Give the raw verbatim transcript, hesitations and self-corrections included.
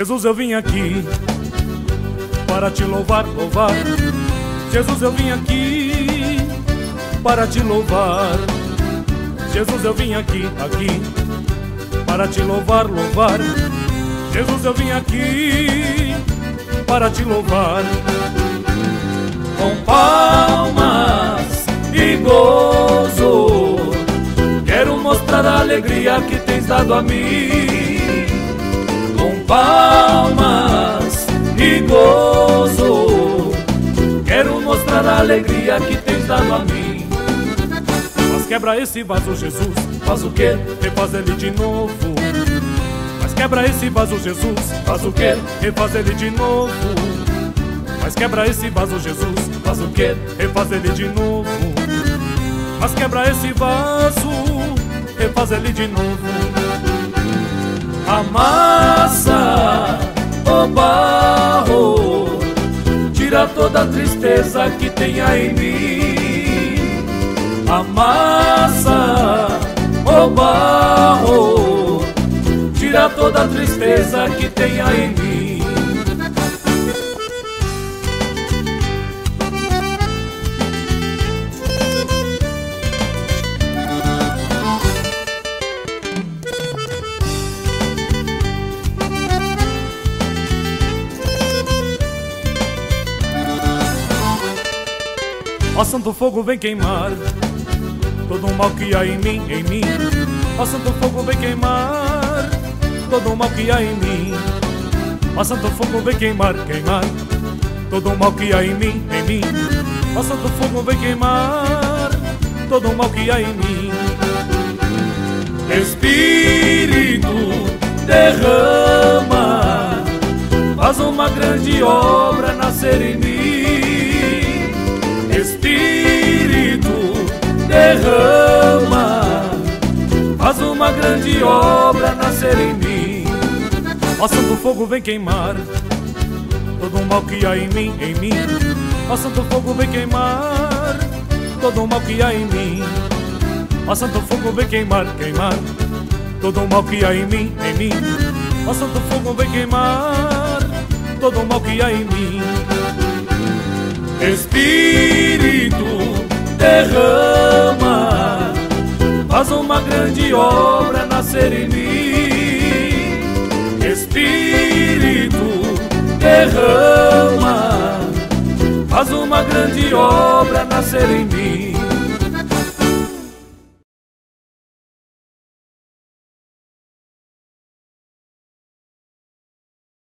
Jesus, eu vim aqui para te louvar, louvar. Jesus, eu vim aqui para te louvar. Jesus, eu vim aqui, aqui para te louvar, louvar. Jesus, eu vim aqui para te louvar. Com palmas e gozo, quero mostrar a alegria que tens dado a mim. Com palmas e gozo, quero mostrar a alegria que tens dado a mim. Mas quebra esse vaso, Jesus. Faz o quê? Refaz ele de novo. Mas quebra esse vaso, Jesus. Faz o quê? Refaz ele de novo. Mas quebra esse vaso, Jesus. Faz o quê? Refaz ele de novo. Mas quebra esse vaso, refaz ele de novo. Amassa o barro, tira toda a tristeza que tenha em mim. Amassa o barro, tira toda a tristeza que tenha em mim. Ó santo fogo, vem queimar todo o mal que há em mim, em mim. Ó santo fogo, vem queimar todo o mal que há em mim. Ó santo fogo, vem queimar, queimar todo o mal que há em mim, em mim. Ó santo fogo, vem queimar todo o mal que há em mim. Espírito, derrama, faz uma grande obra nascer em mim. Espírito, derrama, faz uma grande obra nascer em mim. Ó santo fogo, vem queimar todo o mal que há em mim, em mim. Ó santo fogo, vem queimar todo o mal que há em mim. Ó santo fogo, vem queimar, queimar todo o mal que há em mim, em mim. Ó santo fogo, vem queimar todo o mal que há em mim. Espírito, derrama, faz uma grande obra nascer em mim. Espírito, derrama, faz uma grande obra nascer em mim.